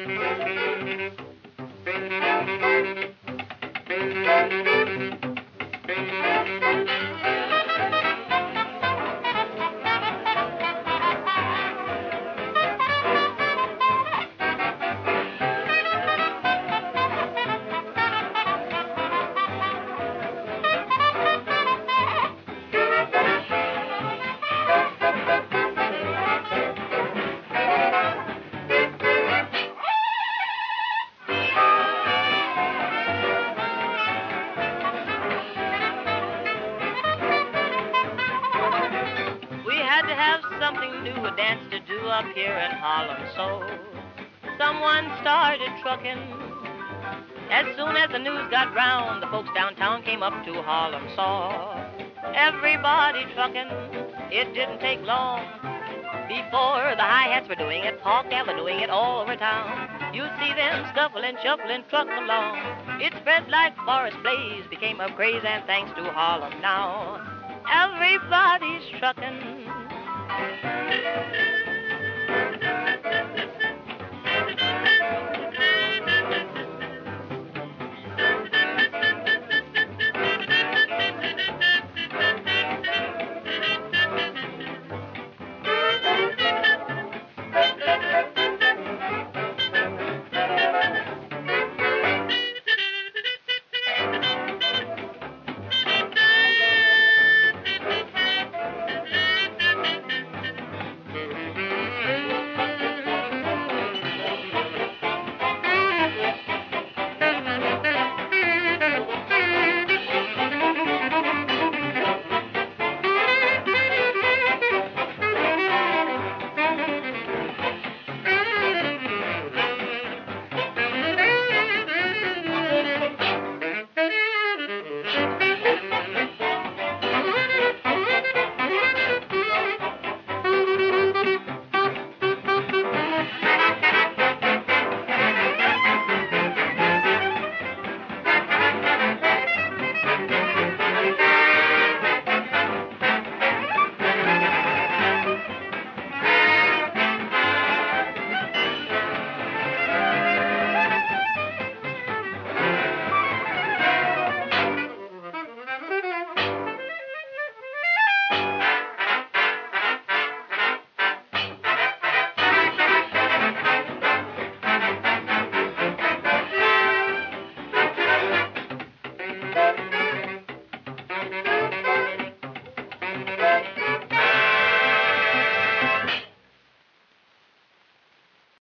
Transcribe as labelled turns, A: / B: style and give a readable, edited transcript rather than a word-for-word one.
A: We had to have something new, a dance to do up here in Harlem. So someone started trucking. As soon as the news got round, the folks downtown came up to Harlem. Saw everybody trucking. It didn't take long before the hi-hats were doing it, Park Avenue doing it all over town. You see them scuffling, shuffling, trucking along. It spread like forest blaze, became a craze, and thanks to Harlem now, everybody's trucking.